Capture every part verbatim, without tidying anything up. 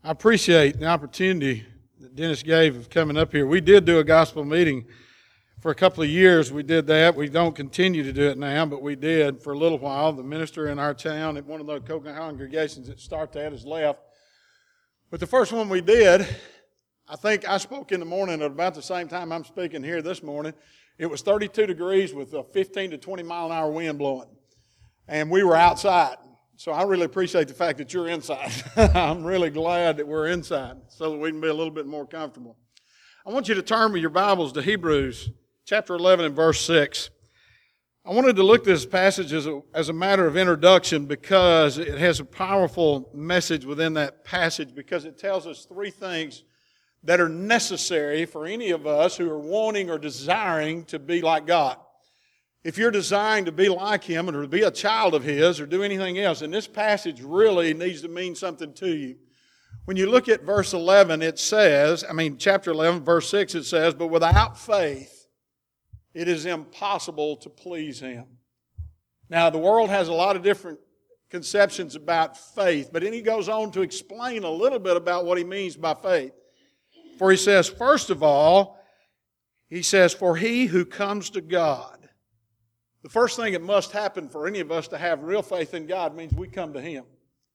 I appreciate the opportunity that Dennis gave of coming up here. We did do a gospel meeting for a couple of years. We did that. We don't continue to do it now, but we did for a little while. The minister in our town at one of the congregations that start that has left. But the first one we did, I think I spoke in the morning at about the same time I'm speaking here this morning. It was thirty-two degrees with a fifteen to twenty mile an hour wind blowing. And we were outside. So I really appreciate the fact that you're inside. I'm really glad that we're inside so that we can be a little bit more comfortable. I want you to turn with your Bibles to Hebrews chapter eleven and verse six. I wanted to look at this passage as a, as a matter of introduction because it has a powerful message within that passage, because it tells us three things that are necessary for any of us who are wanting or desiring to be like God. If you're desiring to be like Him or to be a child of His or do anything else, and this passage really needs to mean something to you. When you look at verse eleven, it says, I mean, chapter eleven, verse six, it says, but without faith, it is impossible to please Him. Now, the world has a lot of different conceptions about faith, but then he goes on to explain a little bit about what he means by faith. For he says, first of all, he says, for he who comes to God. The first thing that must happen for any of us to have real faith in God means we come to Him.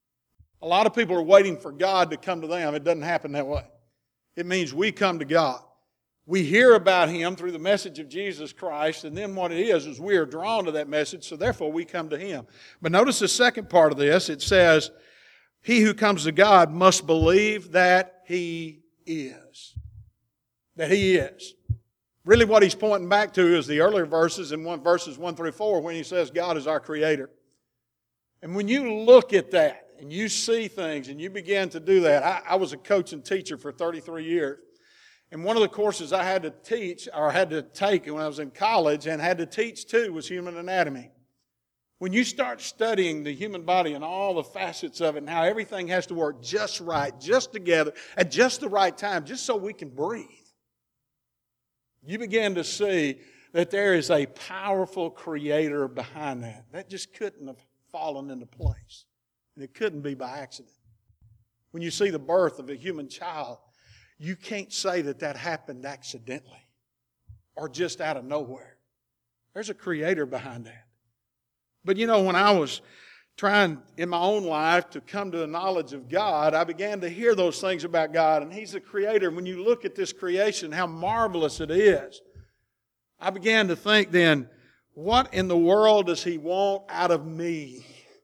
A lot of people are waiting for God to come to them. It doesn't happen that way. It means we come to God. We hear about Him through the message of Jesus Christ, and then what it is is we are drawn to that message, so therefore we come to Him. But notice the second part of this. It says, he who comes to God must believe that He is. That He is. Really what he's pointing back to is the earlier verses in one, verses one through four when he says God is our Creator. And when you look at that and you see things and you begin to do that, I, I was a coach and teacher for thirty-three years. And one of the courses I had to teach or had to take when I was in college and had to teach too was human anatomy. When you start studying the human body and all the facets of it and how everything has to work just right, just together, at just the right time, just so we can breathe, you begin to see that there is a powerful Creator behind that. That just couldn't have fallen into place. And it couldn't be by accident. When you see the birth of a human child, you can't say that that happened accidentally or just out of nowhere. There's a Creator behind that. But you know, when I was trying in my own life to come to the knowledge of God, I began to hear those things about God, and He's the Creator. When you look at this creation, how marvelous it is, I began to think then, what in the world does He want out of me?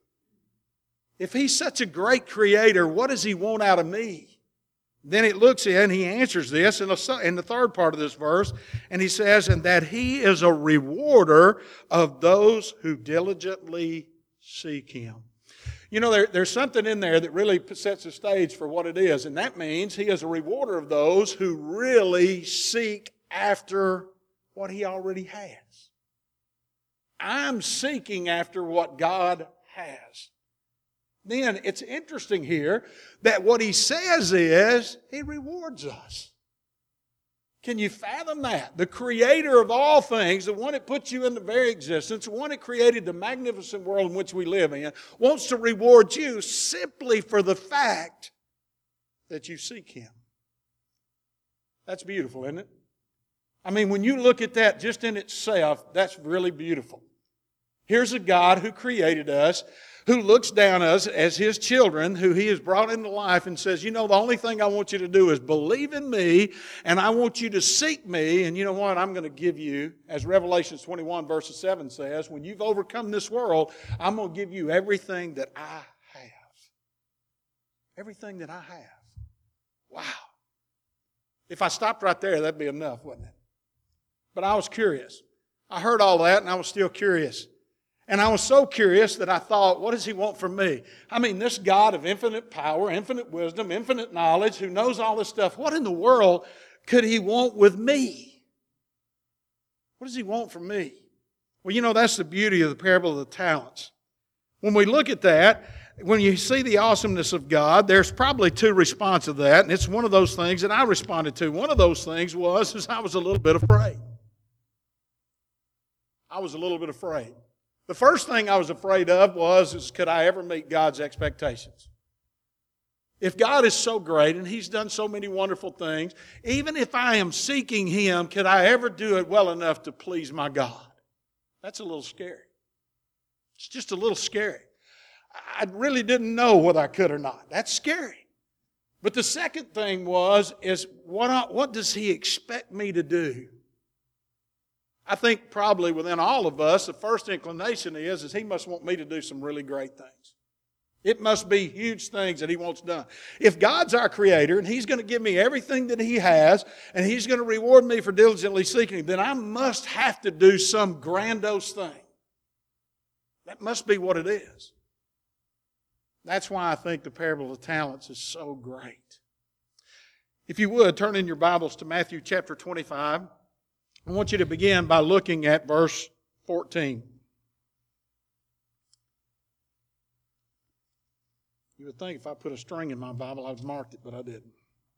If He's such a great Creator, what does He want out of me? Then it looks in, He answers this in the, in the third part of this verse, and He says, and that He is a rewarder of those who diligently seek Him. You know, there, there's something in there that really sets the stage for what it is, and that means He is a rewarder of those who really seek after what He already has. I'm seeking after what God has. Then it's interesting here that what He says is He rewards us. Can you fathom that? The Creator of all things, the one that puts you in the very existence, the one that created the magnificent world in which we live in, wants to reward you simply for the fact that you seek Him. That's beautiful, isn't it? I mean, when you look at that just in itself, that's really beautiful. Here's a God who created us, who looks down on us as His children, who He has brought into life and says, you know, the only thing I want you to do is believe in me, and I want you to seek me, and you know what, I'm going to give you, as Revelation twenty-one verse seven says, when you've overcome this world, I'm going to give you everything that I have. Everything that I have. Wow. If I stopped right there, that'd be enough, wouldn't it? But I was curious. I heard all that, and I was still curious. And I was so curious that I thought, what does He want from me? I mean, this God of infinite power, infinite wisdom, infinite knowledge, who knows all this stuff, what in the world could He want with me? What does He want from me? Well, you know, that's the beauty of the parable of the talents. When we look at that, when you see the awesomeness of God, there's probably two responses to that, and it's one of those things that I responded to. One of those things was is I was a little bit afraid. I was a little bit afraid. The first thing I was afraid of was, is could I ever meet God's expectations? If God is so great and He's done so many wonderful things, even if I am seeking Him, could I ever do it well enough to please my God? That's a little scary. It's just a little scary. I really didn't know whether I could or not. That's scary. But the second thing was, is what, I, what does He expect me to do? I think probably within all of us, the first inclination is, is He must want me to do some really great things. It must be huge things that He wants done. If God's our Creator and He's going to give me everything that He has and He's going to reward me for diligently seeking Him, then I must have to do some grandiose thing. That must be what it is. That's why I think the parable of the talents is so great. If you would, turn in your Bibles to Matthew chapter twenty-five. I want you to begin by looking at verse fourteen. You would think if I put a string in my Bible, I'd marked it, but I didn't.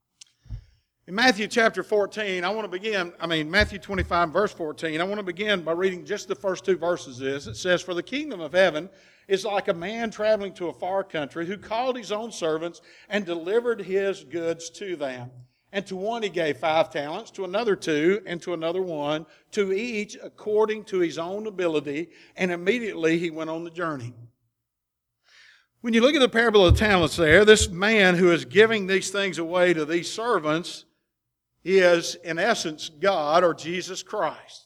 In Matthew chapter fourteen, I want to begin, I mean, Matthew twenty-five, verse fourteen, I want to begin by reading just the first two verses of this. It says, "For the kingdom of heaven is like a man traveling to a far country who called his own servants and delivered his goods to them. And to one he gave five talents, to another two, and to another one, to each according to his own ability, and immediately he went on the journey." When you look at the parable of the talents there, this man who is giving these things away to these servants is, in essence, God or Jesus Christ.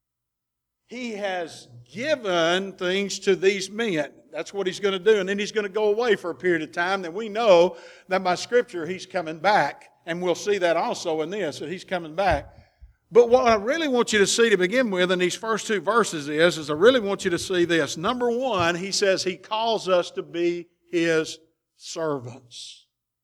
He has given things to these men. That's what He's going to do. And then He's going to go away for a period of time. Then we know that by Scripture He's coming back. And we'll see that also in this, that He's coming back. But what I really want you to see to begin with in these first two verses is, is I really want you to see this. Number one, He says He calls us to be His servants.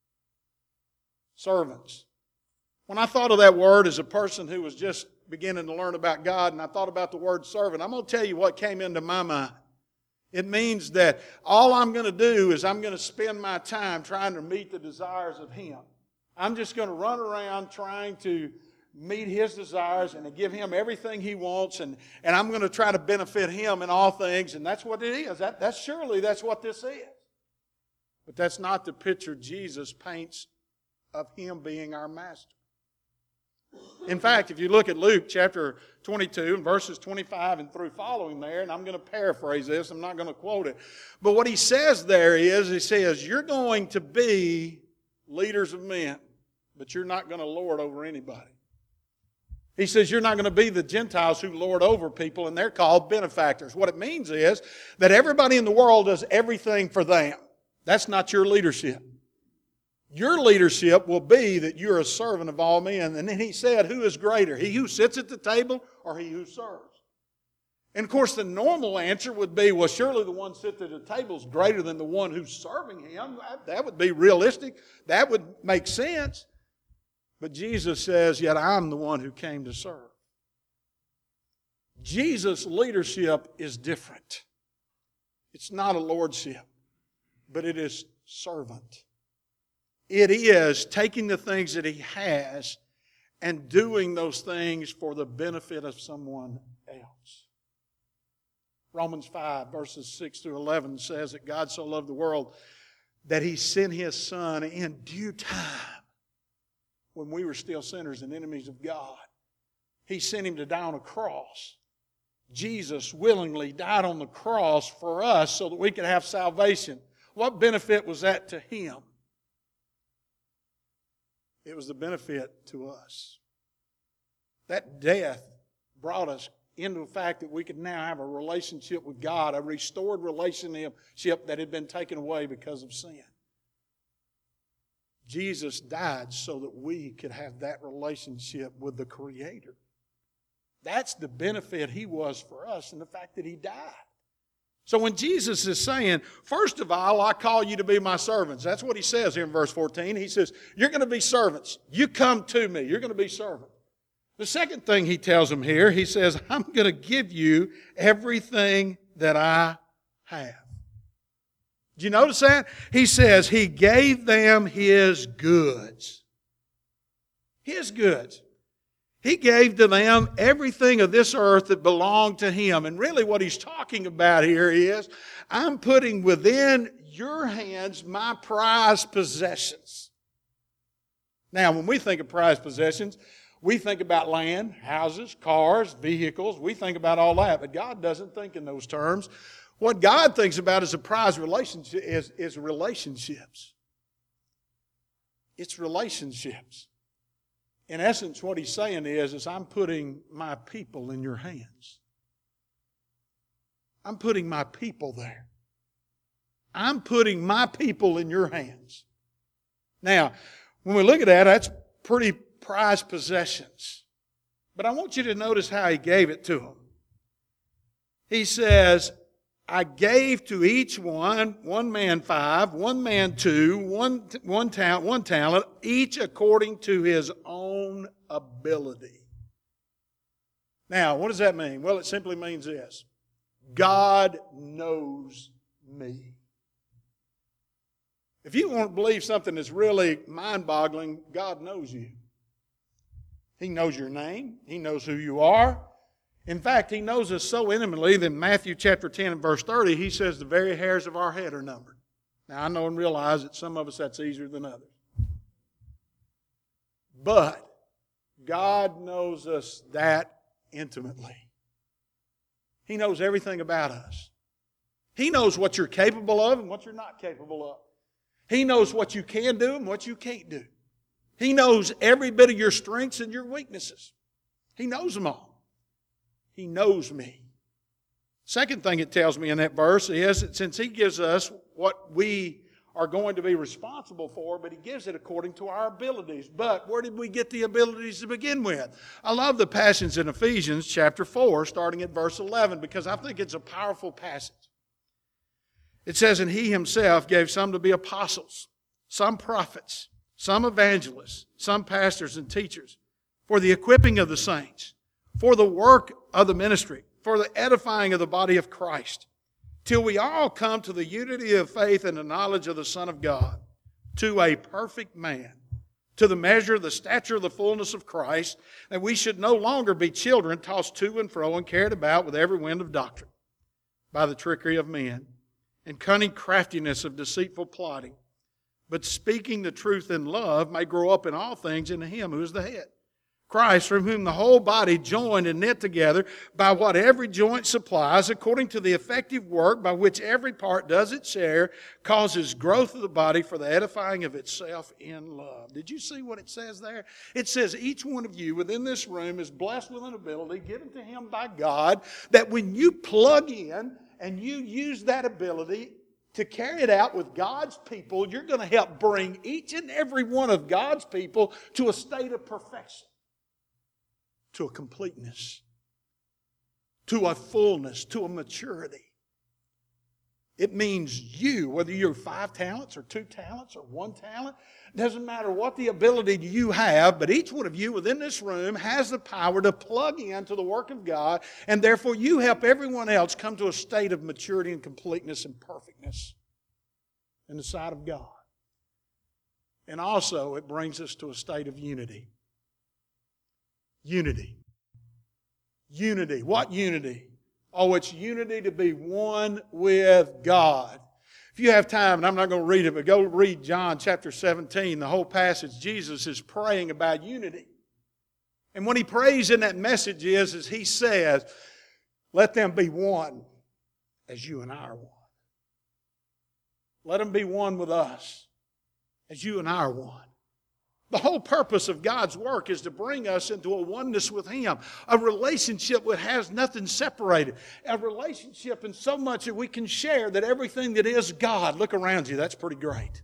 Servants. When I thought of that word as a person who was just beginning to learn about God, and I thought about the word servant, I'm going to tell you what came into my mind. It means that all I'm going to do is I'm going to spend my time trying to meet the desires of Him. I'm just going to run around trying to meet His desires and to give Him everything He wants, and, and I'm going to try to benefit Him in all things, and that's what it is. That, that's surely that's what this is. But that's not the picture Jesus paints of Him being our master. In fact, if you look at Luke chapter twenty-two and verses twenty-five and through following there, and I'm going to paraphrase this, I'm not going to quote it, but what He says there is, He says, you're going to be leaders of men, but you're not going to lord over anybody. He says you're not going to be the Gentiles who lord over people, and they're called benefactors. What it means is that everybody in the world does everything for them. That's not your leadership. Your leadership will be that you're a servant of all men. And then He said, who is greater, he who sits at the table or he who serves? And of course the normal answer would be, well, surely the one sitting at the table is greater than the one who's serving him. That would be realistic. That would make sense. But Jesus says, yet I'm the one who came to serve. Jesus' leadership is different. It's not a lordship, but it is servant. It is taking the things that He has and doing those things for the benefit of someone else. Romans five, verses six through eleven says that God so loved the world that He sent His Son in due time when we were still sinners and enemies of God. He sent Him to die on a cross. Jesus willingly died on the cross for us so that we could have salvation. What benefit was that to Him? It was the benefit to us. That death brought us into the fact that we could now have a relationship with God, a restored relationship that had been taken away because of sin. Jesus died so that we could have that relationship with the Creator. That's the benefit He was for us, and the fact that He died. So when Jesus is saying, first of all, I call you to be my servants. That's what He says here in verse fourteen. He says, you're going to be servants. You come to me. You're going to be servants. The second thing He tells them here, He says, I'm going to give you everything that I have. Did you notice that? He says He gave them His goods. His goods. He gave to them everything of this earth that belonged to Him. And really what He's talking about here is, I'm putting within your hands my prized possessions. Now, when we think of prized possessions, we think about land, houses, cars, vehicles. We think about all that, but God doesn't think in those terms. What God thinks about is a prized relationship is, is relationships. It's relationships. In essence, what he's saying is, is I'm putting my people in your hands. I'm putting my people there. I'm putting my people in your hands. Now, when we look at that, that's pretty prized possessions. But I want you to notice how he gave it to them. He says, I gave to each one, one man five, one man two, one, one, ta- one talent, each according to his own ability. Now, what does that mean? Well, it simply means this. God knows me. If you want to believe something that's really mind-boggling, God knows you. He knows your name. He knows who you are. In fact, He knows us so intimately that in Matthew chapter ten and verse thirty, He says the very hairs of our head are numbered. Now, I know and realize that some of us that's easier than others. But God knows us that intimately. He knows everything about us. He knows what you're capable of and what you're not capable of. He knows what you can do and what you can't do. He knows every bit of your strengths and your weaknesses. He knows them all. He knows me. Second thing it tells me in that verse is that since He gives us what we are going to be responsible for, but He gives it according to our abilities. But where did we get the abilities to begin with? I love the passage in Ephesians chapter four, starting at verse eleven, because I think it's a powerful passage. It says, and He Himself gave some to be apostles, some prophets, some evangelists, some pastors and teachers, for the equipping of the saints, for the work of the ministry, for the edifying of the body of Christ, till we all come to the unity of faith and the knowledge of the Son of God, to a perfect man, to the measure of the stature of the fullness of Christ, that we should no longer be children tossed to and fro and carried about with every wind of doctrine, by the trickery of men, and cunning craftiness of deceitful plotting, but speaking the truth in love may grow up in all things into Him who is the head, Christ, from whom the whole body joined and knit together by what every joint supplies, according to the effective work by which every part does its share, causes growth of the body for the edifying of itself in love. Did you see what it says there? It says each one of you within this room is blessed with an ability given to him by God, that when you plug in and you use that ability to carry it out with God's people, you're going to help bring each and every one of God's people to a state of perfection, to a completeness, to a fullness, to a maturity. It means you, whether you're five talents or two talents or one talent, doesn't matter what the ability you have, but each one of you within this room has the power to plug into the work of God, and therefore you help everyone else come to a state of maturity and completeness and perfectness in the sight of God. And also it brings us to a state of unity. Unity. Unity. What unity? Oh, it's unity to be one with God. If you have time, and I'm not going to read it, but go read John chapter seventeen, the whole passage. Jesus is praying about unity. And what He prays in that message is, is He says, let them be one as you and I are one. Let them be one with us as you and I are one. The whole purpose of God's work is to bring us into a oneness with Him. A relationship that has nothing separated. A relationship in so much that we can share that everything that is God. Look around you. That's pretty great.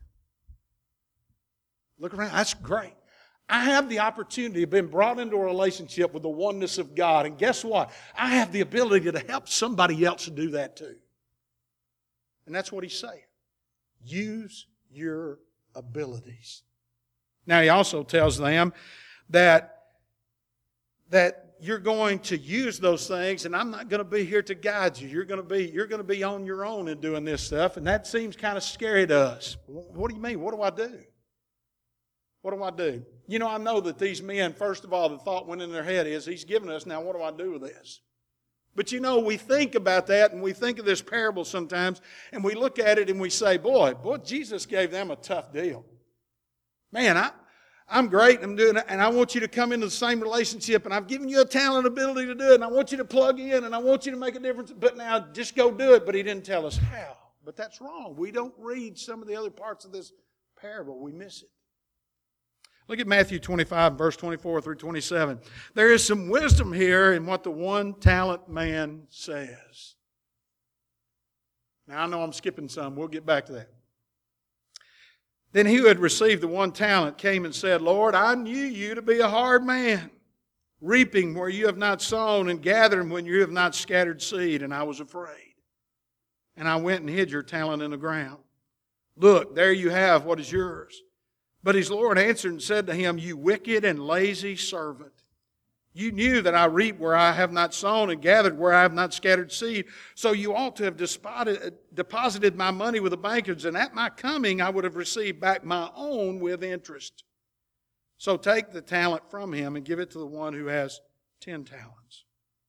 Look around. That's great. I have the opportunity of being brought into a relationship with the oneness of God. And guess what? I have the ability to help somebody else do that too. And that's what He's saying. Use your abilities. Now, He also tells them that, that you're going to use those things, and I'm not going to be here to guide you. You're going to be, you're going to be on your own in doing this stuff, and that seems kind of scary to us. What do you mean? What do I do? What do I do? You know, I know that these men, first of all, the thought went in their head is, He's given us, now what do I do with this? But you know, we think about that and we think of this parable sometimes and we look at it and we say, boy, boy, Jesus gave them a tough deal. Man, I, I'm great and I'm doing it, and I want you to come into the same relationship, and I've given you a talent ability to do it, and I want you to plug in and I want you to make a difference, but now just go do it. But he didn't tell us how. But that's wrong. We don't read some of the other parts of this parable. We miss it. Look at Matthew twenty-five, verse twenty-four through twenty-seven. There is some wisdom here in what the one talent man says. Now, I know I'm skipping some. We'll get back to that. Then he who had received the one talent came and said, Lord, I knew you to be a hard man, reaping where you have not sown and gathering when you have not scattered seed, and I was afraid. And I went and hid your talent in the ground. Look, there you have what is yours. But his Lord answered and said to him, You wicked and lazy servant, you knew that I reap where I have not sown and gathered where I have not scattered seed. So you ought to have deposited my money with the bankers, and at my coming I would have received back my own with interest. So take the talent from him and give it to the one who has ten talents.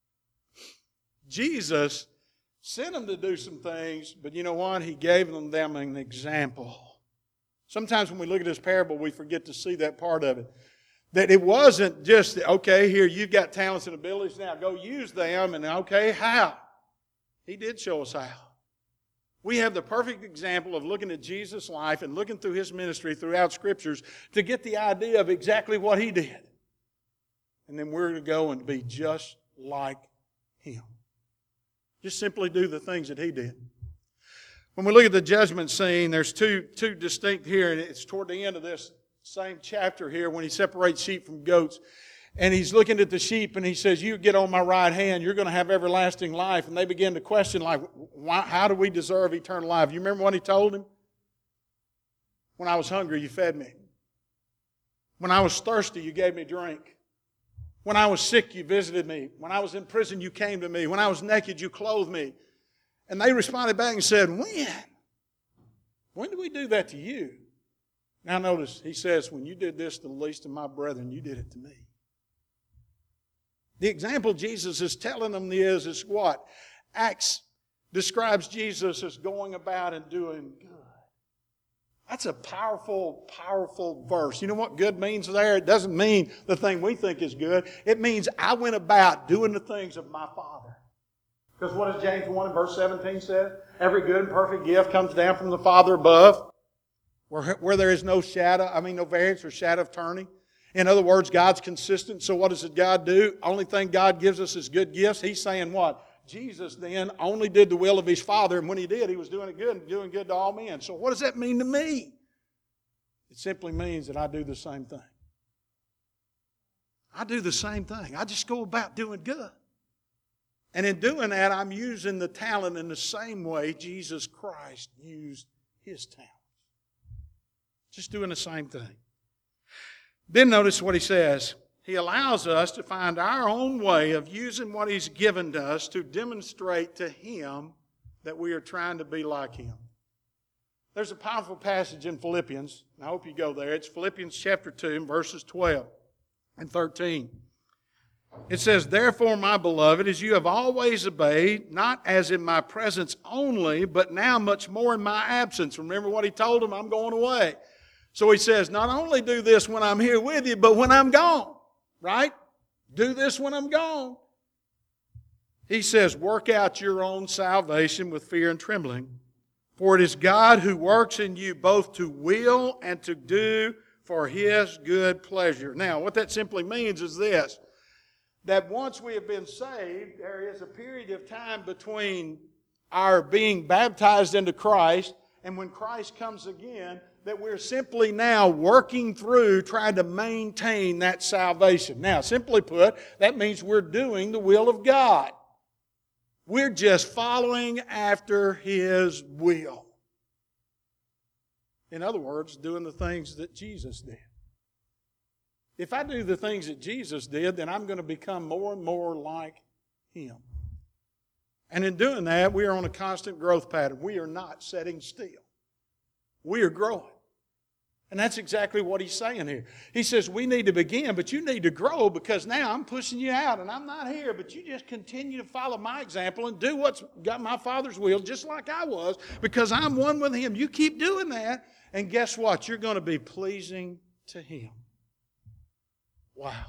Jesus sent them to do some things, but you know what? He gave them, them an example. Sometimes when we look at this parable, we forget to see that part of it. That it wasn't just, okay, here, you've got talents and abilities, now go use them, and okay, how? He did show us how. We have the perfect example of looking at Jesus' life and looking through his ministry throughout Scriptures to get the idea of exactly what he did. And then we're going to go and be just like him. Just simply do the things that he did. When we look at the judgment scene, there's two, two distinct here, and it's toward the end of this same chapter here when he separates sheep from goats. And he's looking at the sheep and he says, you get on my right hand, you're going to have everlasting life. And they begin to question, like, why, how do we deserve eternal life? You remember what he told him? When I was hungry, you fed me. When I was thirsty, you gave me drink. When I was sick, you visited me. When I was in prison, you came to me. When I was naked, you clothed me. And they responded back and said, when? When did we do that to you? Now notice, he says, when you did this to the least of my brethren, you did it to me. The example Jesus is telling them is, is what? Acts describes Jesus as going about and doing good. That's a powerful, powerful verse. You know what good means there? It doesn't mean the thing we think is good. It means I went about doing the things of my Father. Because what does James one and verse seventeen say? Every good and perfect gift comes down from the Father above, where, where there is no shadow, I mean no variance or shadow of turning. In other words, God's consistent. So what does God do? Only thing God gives us is good gifts. He's saying what? Jesus then only did the will of his Father, and when he did, he was doing it good and doing good to all men. So what does that mean to me? It simply means that I do the same thing. I do the same thing. I just go about doing good. And in doing that, I'm using the talent in the same way Jesus Christ used his talent. Just doing the same thing. Then notice what he says. He allows us to find our own way of using what he's given to us to demonstrate to him that we are trying to be like him. There's a powerful passage in Philippians, and I hope you go there. It's Philippians chapter two, verses twelve and thirteen. It says, Therefore, my beloved, as you have always obeyed, not as in my presence only, but now much more in my absence. Remember what he told them? I'm going away. So he says, not only do this when I'm here with you, but when I'm gone. Right? Do this when I'm gone. He says, work out your own salvation with fear and trembling. For it is God who works in you both to will and to do for his good pleasure. Now, what that simply means is this. That once we have been saved, there is a period of time between our being baptized into Christ and when Christ comes again, that we're simply now working through trying to maintain that salvation. Now, simply put, that means we're doing the will of God. We're just following after his will. In other words, doing the things that Jesus did. If I do the things that Jesus did, then I'm going to become more and more like him. And in doing that, we are on a constant growth pattern. We are not setting still. We are growing. And that's exactly what he's saying here. He says, we need to begin, but you need to grow, because now I'm pushing you out and I'm not here, but you just continue to follow my example and do what's got my Father's will, just like I was, because I'm one with Him. You keep doing that, and guess what? You're going to be pleasing to Him. Wow.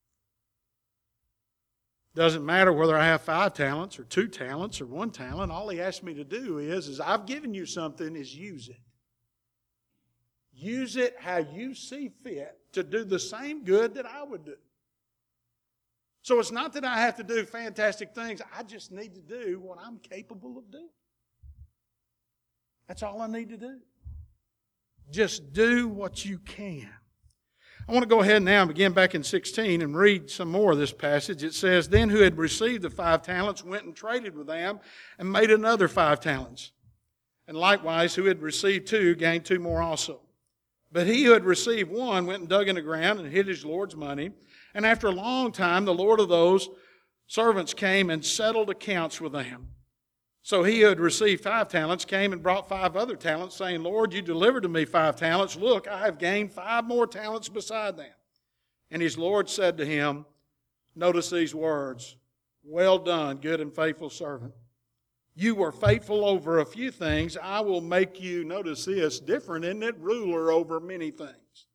Doesn't matter whether I have five talents or two talents or one talent. All He asks me to do is, is I've given you something, is use it. Use it how you see fit to do the same good that I would do. So it's not that I have to do fantastic things. I just need to do what I'm capable of doing. That's all I need to do. Just do what you can. I want to go ahead now and begin back in sixteen and read some more of this passage. It says, then who had received the five talents went and traded with them and made another five talents. And likewise, who had received two gained two more also. But he who had received one went and dug in the ground and hid his Lord's money. And after a long time, the Lord of those servants came and settled accounts with them. So he who had received five talents came and brought five other talents, saying, Lord, you delivered to me five talents. Look, I have gained five more talents beside them. And his Lord said to him, notice these words, well done, good and faithful servant. You were faithful over a few things. I will make you, notice this, different, isn't it? Ruler over many things.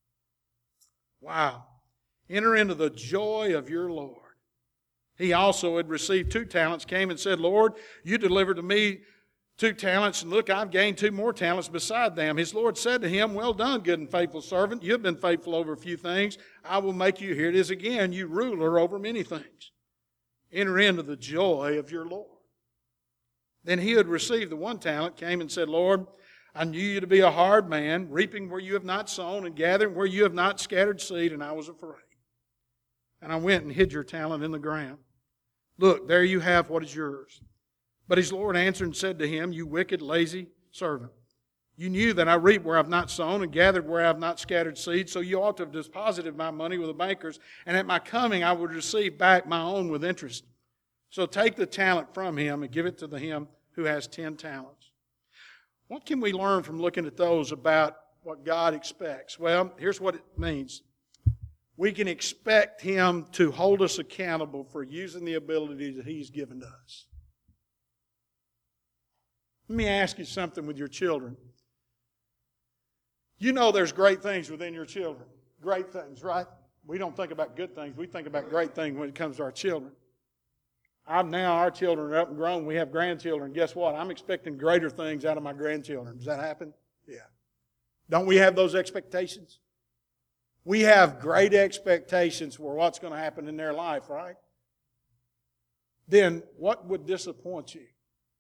Wow. Enter into the joy of your Lord. He also had received two talents, came and said, Lord, you delivered to me two talents, and look, I've gained two more talents beside them. His Lord said to him, well done, good and faithful servant. You have been faithful over a few things. I will make you, here it is again, you ruler over many things. Enter into the joy of your Lord. Then he who had received the one talent came and said, Lord, I knew you to be a hard man, reaping where you have not sown and gathering where you have not scattered seed, and I was afraid. And I went and hid your talent in the ground. Look, there you have what is yours. But his Lord answered and said to him, you wicked, lazy servant. You knew that I reap where I have not sown and gathered where I have not scattered seed, so you ought to have deposited my money with the bankers, and at my coming I would receive back my own with interest. So take the talent from him and give it to the him who has ten talents. What can we learn from looking at those about what God expects? Well, here's what it means. We can expect Him to hold us accountable for using the ability that He's given to us. Let me ask you something with your children. You know there's great things within your children. Great things, right? We don't think about good things. We think about great things when it comes to our children. I'm now, our children are up and grown. We have grandchildren. Guess what? I'm expecting greater things out of my grandchildren. Does that happen? Yeah. Don't we have those expectations? We have great expectations for what's going to happen in their life, right? Then what would disappoint you?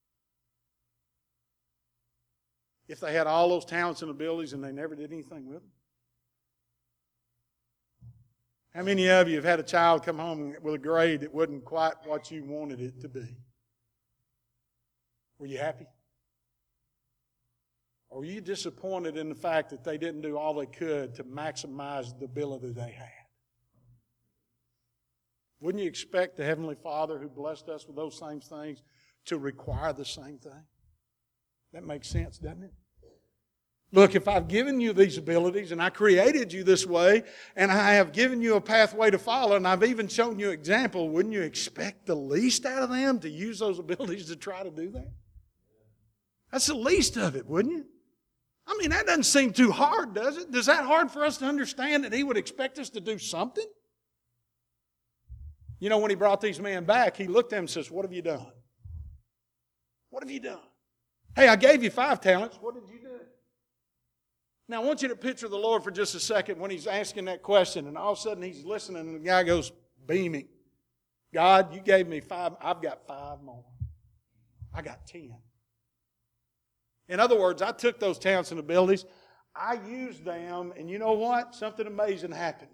If they had all those talents and abilities and they never did anything with them? How many of you have had a child come home with a grade that wasn't quite what you wanted it to be? Were you happy? Or were you disappointed in the fact that they didn't do all they could to maximize the ability they had? Wouldn't you expect the Heavenly Father who blessed us with those same things to require the same thing? That makes sense, doesn't it? Look, if I've given you these abilities and I created you this way and I have given you a pathway to follow and I've even shown you an example, wouldn't you expect the least out of them to use those abilities to try to do that? That's the least of it, wouldn't you? I mean, that doesn't seem too hard, does it? Is that hard for us to understand that He would expect us to do something? You know, when He brought these men back, He looked at them and says, what have you done? What have you done? Hey, I gave you five talents. What did you do? Now, I want you to picture the Lord for just a second when He's asking that question, and all of a sudden He's listening, and the guy goes beaming. God, you gave me five. I've got five more. I got ten. In other words, I took those talents and abilities, I used them, and you know what? Something amazing happened.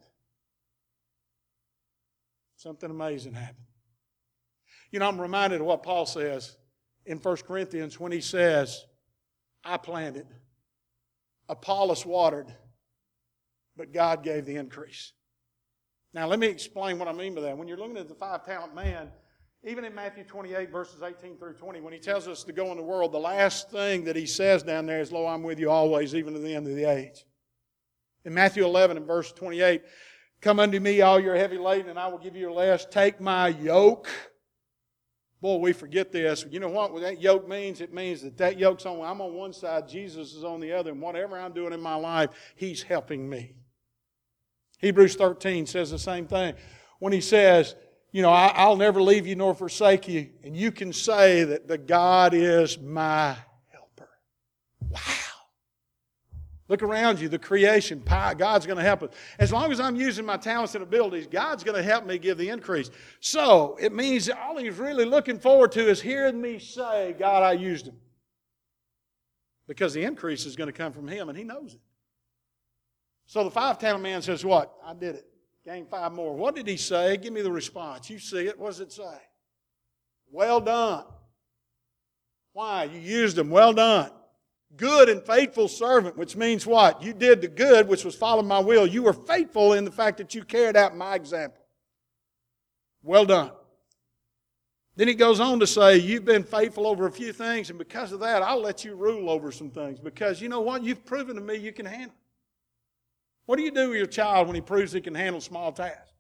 Something amazing happened. You know, I'm reminded of what Paul says in First Corinthians when he says, I planted, Apollos watered, but God gave the increase. Now, let me explain what I mean by that. When you're looking at the five-talent man, even in Matthew twenty-eight, verses eighteen through twenty, when He tells us to go in the world, the last thing that He says down there is, Lo, I'm with you always, even to the end of the age. In Matthew eleven and verse twenty-eight, come unto me, all you're heavy laden, and I will give you your rest. Take my yoke. Boy, we forget this. You know what that yoke means? It means that that yoke's on, I'm on one side, Jesus is on the other, and whatever I'm doing in my life, He's helping me. Hebrews thirteen says the same thing. When he says, you know, I, I'll never leave you nor forsake you, and you can say that the God is my helper. Wow. Look around you, the creation, God's going to help us. As long as I'm using my talents and abilities, God's going to help me give the increase. So, it means that all He's really looking forward to is hearing me say, God, I used Him. Because the increase is going to come from Him, and He knows it. So the five-talent man says, what? I did it. Gained five more. What did he say? Give me the response. You see it. What does it say? Well done. Why? You used them. Well done. Good and faithful servant, which means what? You did the good, which was following my will. You were faithful in the fact that you carried out my example. Well done. Then he goes on to say, you've been faithful over a few things, and because of that, I'll let you rule over some things. Because you know what? You've proven to me you can handle it. What do you do with your child when he proves he can handle small tasks?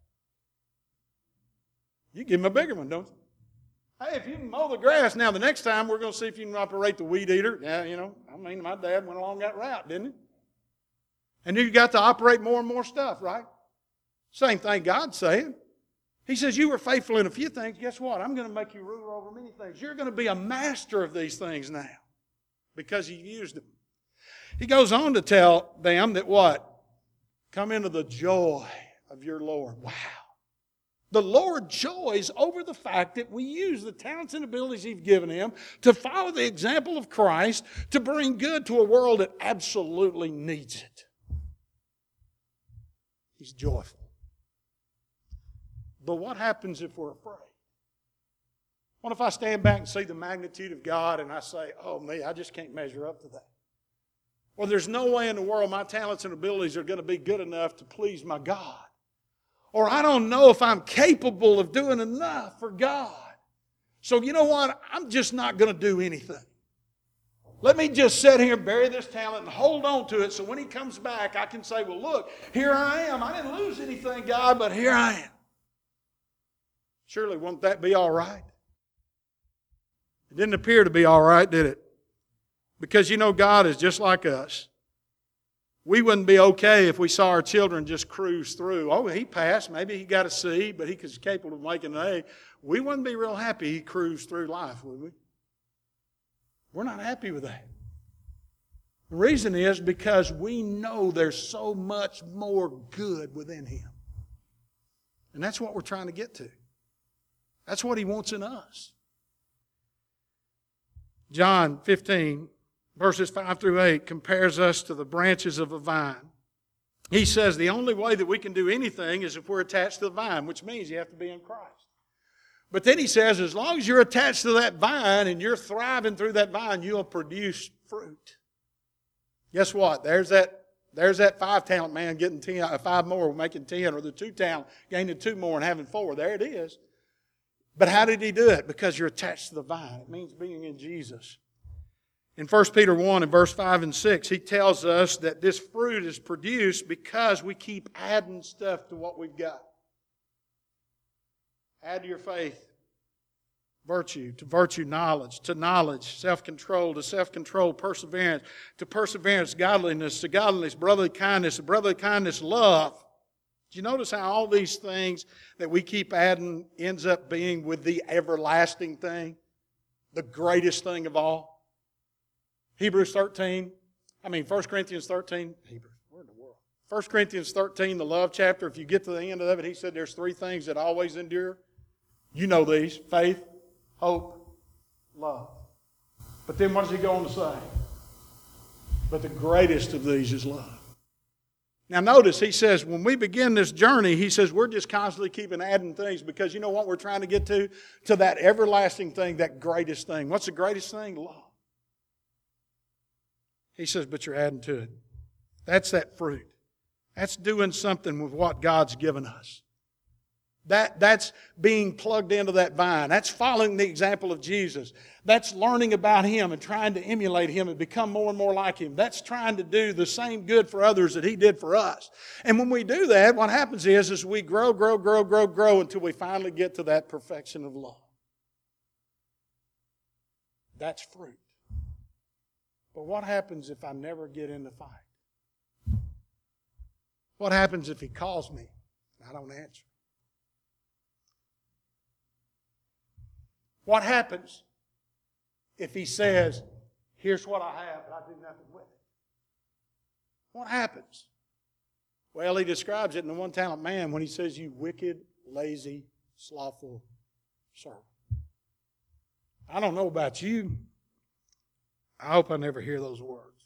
You give him a bigger one, don't you? Hey, if you can mow the grass, now the next time we're going to see if you can operate the weed eater. Yeah, you know, I mean, my dad went along that route, didn't he? And you got to operate more and more stuff, right? Same thing God's saying. He says, you were faithful in a few things. Guess what? I'm going to make you ruler over many things. You're going to be a master of these things now because you used them. He goes on to tell them that what? Come into the joy of your Lord. Wow. The Lord joys over the fact that we use the talents and abilities He's given Him to follow the example of Christ to bring good to a world that absolutely needs it. He's joyful. But what happens if we're afraid? What if I stand back and see the magnitude of God and I say, oh, me, I just can't measure up to that? Well, there's no way in the world my talents and abilities are going to be good enough to please my God. Or I don't know if I'm capable of doing enough for God. So you know what? I'm just not going to do anything. Let me just sit here and bury this talent and hold on to it so when He comes back I can say, well, look, here I am. I didn't lose anything, God, but here I am. Surely won't that be all right? It didn't appear to be all right, did it? Because you know God is just like us. We wouldn't be okay if we saw our children just cruise through. Oh, he passed. Maybe he got a C, but he was capable of making an A. We wouldn't be real happy he cruised through life, would we? We're not happy with that. The reason is because we know there's so much more good within him. And that's what we're trying to get to. That's what He wants in us. John fifteen, verses five through eight, compares us to the branches of a vine. He says the only way that we can do anything is if we're attached to the vine, which means you have to be in Christ. But then he says as long as you're attached to that vine and you're thriving through that vine, you'll produce fruit. Guess what? There's that there's that five-talent man getting ten, uh, five more, making ten, or the two-talent gaining two more and having four. There it is. But how did he do it? Because you're attached to the vine. It means being in Jesus. In First Peter one and verse five and six, he tells us that this fruit is produced because we keep adding stuff to what we've got. Add to your faith virtue, to virtue knowledge, to knowledge self-control, to self-control perseverance, to perseverance godliness, to godliness brotherly kindness, to brotherly kindness love. Do you notice how all these things that we keep adding ends up being with the everlasting thing? The greatest thing of all? Hebrews thirteen, I mean First Corinthians thirteen, Hebrews, where in the world? First Corinthians thirteen, the love chapter, if you get to the end of it, he said there's three things that always endure. You know these: faith, hope, love. But then what does he go on to say? But the greatest of these is love. Now notice, he says, when we begin this journey, he says we're just constantly keeping adding things because you know what we're trying to get to? To that everlasting thing, that greatest thing. What's the greatest thing? Love. He says, but you're adding to it. That's that fruit. That's doing something with what God's given us. That, that's being plugged into that vine. That's following the example of Jesus. That's learning about Him and trying to emulate Him and become more and more like Him. That's trying to do the same good for others that He did for us. And when we do that, what happens is, is we grow, grow, grow, grow, grow until we finally get to that perfection of love. That's fruit. But what happens if I never get in the fight? What happens if He calls me and I don't answer? What happens if He says, here's what I have, but I do nothing with it? What happens? Well, He describes it in the one-talent man when He says, you wicked, lazy, slothful servant. I don't know about you. I hope I never hear those words.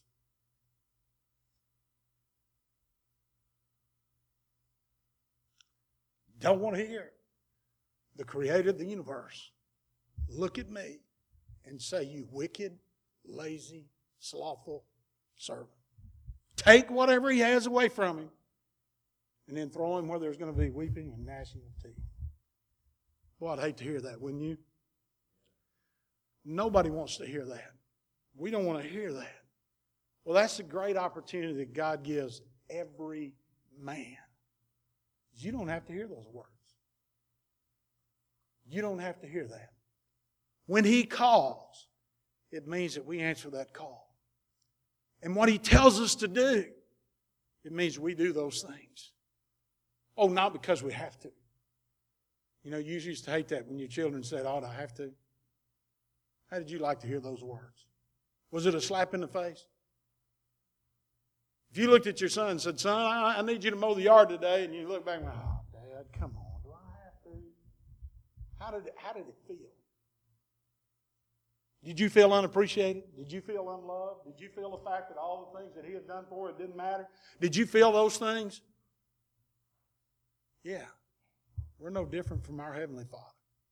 Don't want to hear the Creator of the universe look at me and say, you wicked, lazy, slothful servant. Take whatever He has away from him and then throw him where there's going to be weeping and gnashing of teeth. Boy, I'd hate to hear that, wouldn't you? Nobody wants to hear that. We don't want to hear that. Well, that's a great opportunity that God gives every man. You don't have to hear those words. You don't have to hear that. When He calls, it means that we answer that call. And what He tells us to do, it means we do those things. Oh, not because we have to. You know, you used to hate that when your children said, oh, I have to. How did you like to hear those words? Was it a slap in the face? If you looked at your son and said, son, I, I need you to mow the yard today, and you look back and went, oh, Dad, come on, do I have to? How did it, how did it feel? Did you feel unappreciated? Did you feel unloved? Did you feel the fact that all the things that He had done for you, it didn't matter? Did you feel those things? Yeah. We're no different from our Heavenly Father.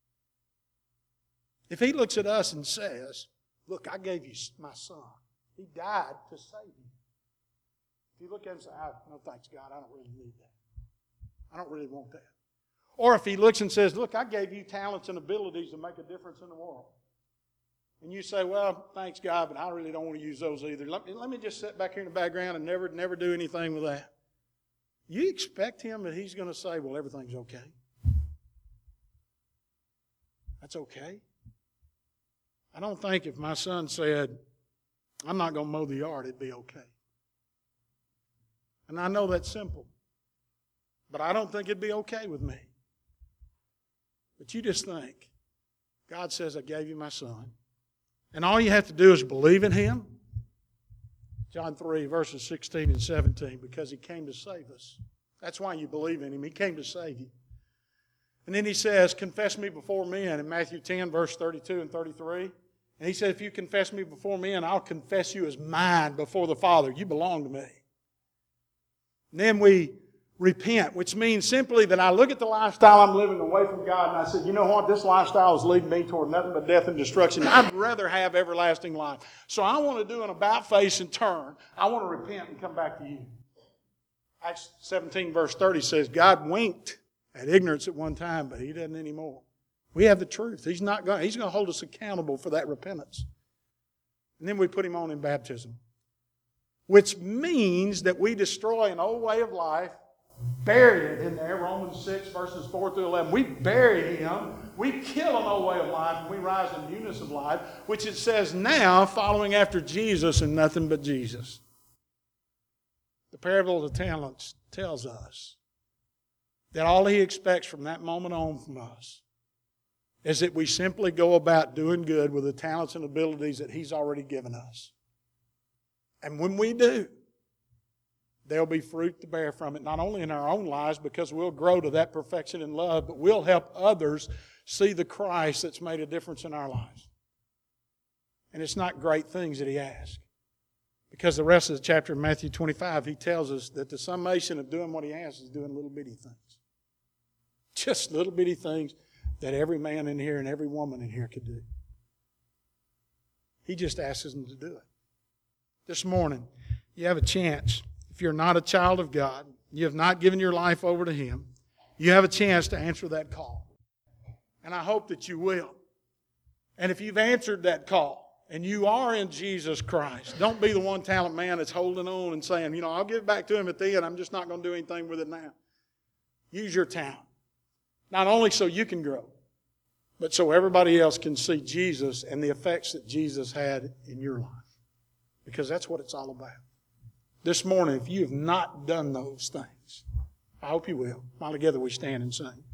If He looks at us and says, look, I gave you my son. He died to save you. If you look at him and say, oh, no thanks, God, I don't really need that. I don't really want that. Or if He looks and says, look, I gave you talents and abilities to make a difference in the world. And you say, well, thanks, God, but I really don't want to use those either. Let me, let me just sit back here in the background and never, never do anything with that. You expect Him that He's going to say, well, everything's okay. That's okay. I don't think if my son said, I'm not going to mow the yard, it'd be okay. And I know that's simple. But I don't think it'd be okay with me. But you just think, God says, I gave you my son. And all you have to do is believe in Him. John three, verses sixteen and seventeen, because He came to save us. That's why you believe in Him. He came to save you. And then He says, confess me before men in Matthew ten, verse thirty-two and thirty-three. And He said, if you confess me before men, I'll confess you as mine before the Father. You belong to me. And then we repent, which means simply that I look at the lifestyle I'm living away from God and I said, you know what, this lifestyle is leading me toward nothing but death and destruction. I'd rather have everlasting life. So I want to do an about face and turn. I want to repent and come back to you. Acts seventeen verse thirty says, God winked at ignorance at one time, but He doesn't anymore. We have the truth. He's not going, He's going to hold us accountable for that repentance. And then we put Him on in baptism, which means that we destroy an old way of life, bury it in there, Romans six, verses four through eleven. We bury Him. We kill an old way of life, and we rise in newness of life, which it says now, following after Jesus and nothing but Jesus. The parable of the talents tells us that all He expects from that moment on from us is that we simply go about doing good with the talents and abilities that He's already given us. And when we do, there'll be fruit to bear from it, not only in our own lives, because we'll grow to that perfection in love, but we'll help others see the Christ that's made a difference in our lives. And it's not great things that He asks. Because the rest of the chapter in Matthew twenty-five, He tells us that the summation of doing what He asks is doing little bitty things. Just little bitty things that every man in here and every woman in here could do. He just asks them to do it. This morning, you have a chance. If you're not a child of God, you have not given your life over to Him, You have a chance to answer that call. And I hope that you will. And if you've answered that call and you are in Jesus Christ, don't be the one talent man that's holding on and saying, you know, I'll give it back to him at the end. I'm just not going to do anything with it now. Use your talent. Not only so you can grow, but so everybody else can see Jesus and the effects that Jesus had in your life. Because that's what it's all about. This morning, if you have not done those things, I hope you will. While together we stand and sing.